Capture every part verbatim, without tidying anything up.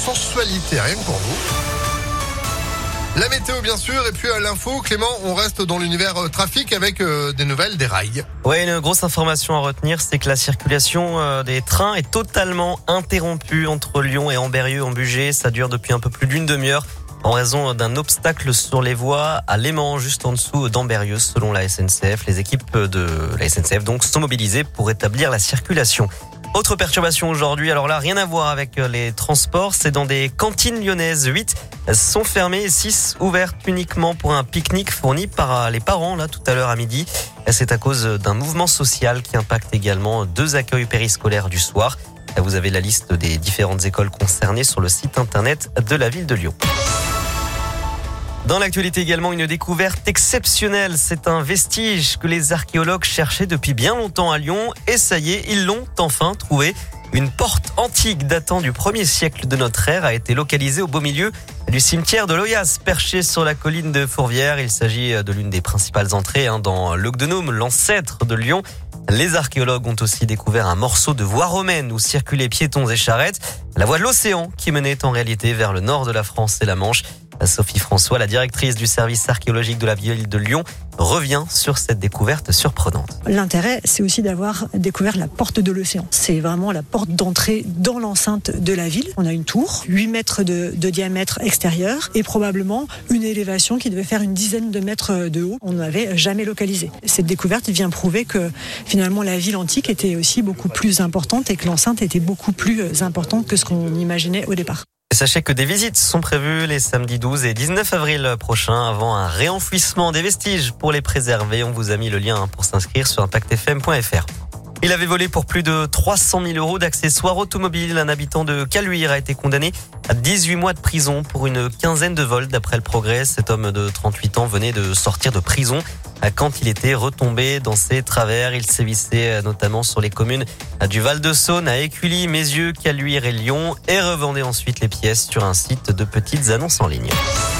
sensualité, rien que pour vous. La météo bien sûr, et puis à l'info, Clément, on reste dans l'univers euh, trafic avec euh, des nouvelles des rails. Oui, une grosse information à retenir, c'est que la circulation euh, des trains est totalement interrompue entre Lyon et Ambérieu en Bugey. Ça dure depuis un peu plus d'une demi-heure en raison d'un obstacle sur les voies à Léman, juste en dessous d'Ambérieu, selon la S N C F. Les équipes de la S N C F donc sont mobilisées pour rétablir la circulation. Autre perturbation aujourd'hui, alors là, rien à voir avec les transports, c'est dans des cantines lyonnaises. huit sont fermées et six ouvertes uniquement pour un pique-nique fourni par les parents, là, tout à l'heure à midi. C'est à cause d'un mouvement social qui impacte également deux accueils périscolaires du soir. Vous avez la liste des différentes écoles concernées sur le site internet de la ville de Lyon. Dans l'actualité également, une découverte exceptionnelle. C'est un vestige que les archéologues cherchaient depuis bien longtemps à Lyon. Et ça y est, ils l'ont enfin trouvé. Une porte antique datant du premier siècle de notre ère a été localisée au beau milieu du cimetière de Loyasse, perché sur la colline de Fourvière. Il s'agit de l'une des principales entrées hein, dans l'Ogdenum, l'ancêtre de Lyon. Les archéologues ont aussi découvert un morceau de voie romaine où circulaient piétons et charrettes. La voie de l'océan qui menait en réalité vers le nord de la France et la Manche. Sophie François, la directrice du service archéologique de la ville de Lyon, revient sur cette découverte surprenante. L'intérêt, c'est aussi d'avoir découvert la porte de l'océan. C'est vraiment la porte d'entrée dans l'enceinte de la ville. On a une tour, huit mètres de, de diamètre extérieur et probablement une élévation qui devait faire une dizaine de mètres de haut. On n'avait jamais localisé. Cette découverte vient prouver que finalement la ville antique était aussi beaucoup plus importante et que l'enceinte était beaucoup plus importante que ce qu'on imaginait au départ. Sachez que des visites sont prévues les samedis douze et dix-neuf avril prochains avant un réenfouissement des vestiges pour les préserver. On vous a mis le lien pour s'inscrire sur impact f m point f r. Il avait volé pour plus de trois cent mille euros d'accessoires automobiles. Un habitant de Caluire a été condamné à dix-huit mois de prison pour une quinzaine de vols. D'après le Progrès, cet homme de trente-huit ans venait de sortir de prison quand il était retombé dans ses travers. Il sévissait notamment sur les communes du Val-de-Saône, à Écully, Mézieux, Caluire et Lyon et revendait ensuite les pièces sur un site de petites annonces en ligne.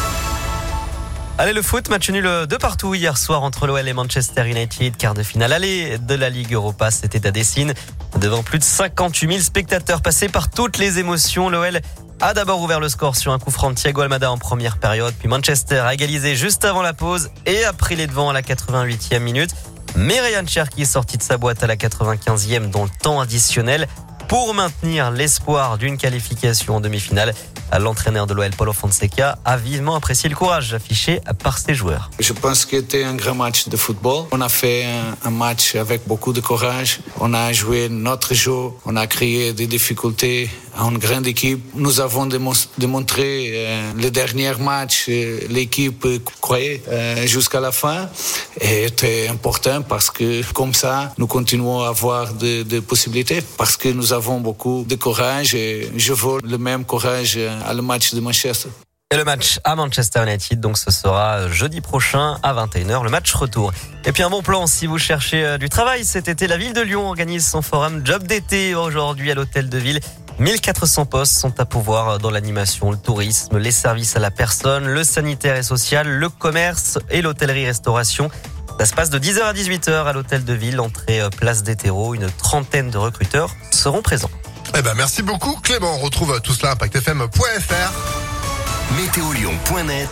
Allez, le foot, match nul de partout hier soir entre l'O L et Manchester United, quart de finale aller de la Ligue Europa, c'était à Dessine. Devant plus de cinquante-huit mille spectateurs passés par toutes les émotions, l'O L a d'abord ouvert le score sur un coup franc de Thiago Almada en première période, puis Manchester a égalisé juste avant la pause et a pris les devants à la quatre-vingt-huitième minute. Mais Ryan Cherki est sorti de sa boîte à la quatre-vingt-quinzième dans le temps additionnel pour maintenir l'espoir d'une qualification en demi-finale. L'entraîneur de l'O L, Paulo Fonseca, a vivement apprécié le courage affiché par ses joueurs. Je pense que c'était un grand match de football. On a fait un, un match avec beaucoup de courage. On a joué notre jeu. On a créé des difficultés à une grande équipe. Nous avons démontré euh, le dernier match, euh, l'équipe croyait euh, jusqu'à la fin. Et c'était important parce que comme ça, nous continuons à avoir des de possibilités parce que nous avons beaucoup de courage et je veux le même courage à le match de Manchester. Et le match à Manchester United, donc ce sera jeudi prochain à vingt et une heures, le match retour. Et puis un bon plan si vous cherchez du travail cet été, la ville de Lyon organise son forum Job d'été aujourd'hui à l'hôtel de ville. mille quatre cents postes sont à pourvoir dans l'animation, le tourisme, les services à la personne, le sanitaire et social, le commerce et l'hôtellerie-restauration. Ça se passe de dix heures à dix-huit heures à l'hôtel de ville, entrée place des terreaux. Une trentaine de recruteurs seront présents. Eh ben, merci beaucoup Clément. On retrouve tout cela à impact f m point f r. météo lyon point net